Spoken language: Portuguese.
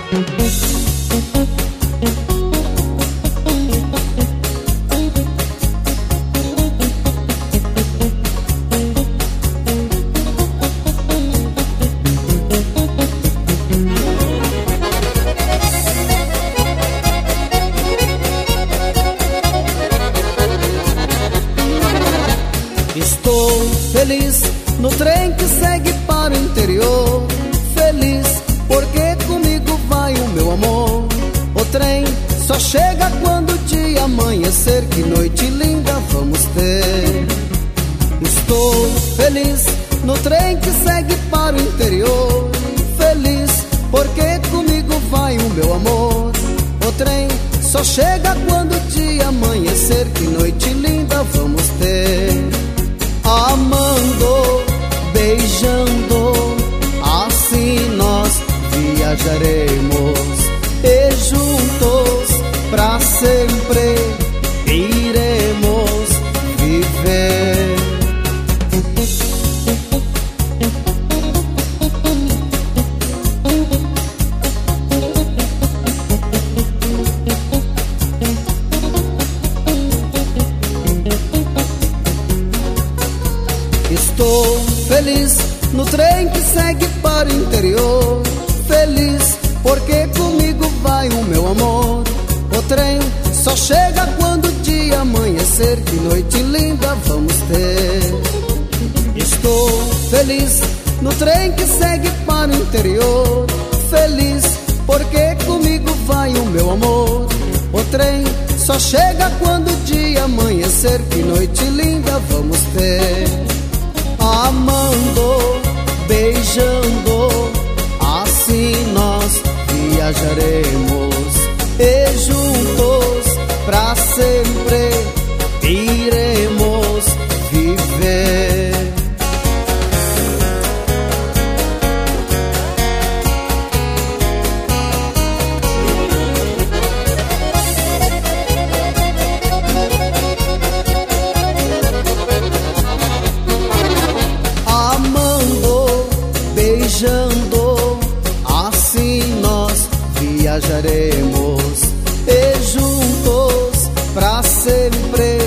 Estou feliz no trem que segue para o interior. Feliz porque comigo vai o meu amor. O trem só chega quando o dia amanhecer. Que noite linda vamos ter. Estou feliz no trem que segue para o interior. Feliz porque comigo vai o meu amor. O trem só chega quando o dia amanhecer. Que noite linda vamos ter. Amando, beijando, assim nós viajaremos. E juntos pra sempre iremos viver. Estou feliz no trem que segue para o interior. Feliz porque comigo vai o meu amor. O trem só chega quando o dia amanhecer. Que noite linda vamos ter. Estou feliz no trem que segue para o interior. Feliz porque comigo vai o meu amor. O trem só chega quando o dia amanhecer. Que noite linda vamos ter. Amando, beijando, assim nós viajaremos. E juntos pra sempre iremos viver. Beijando, assim nós viajaremos. E juntos pra sempre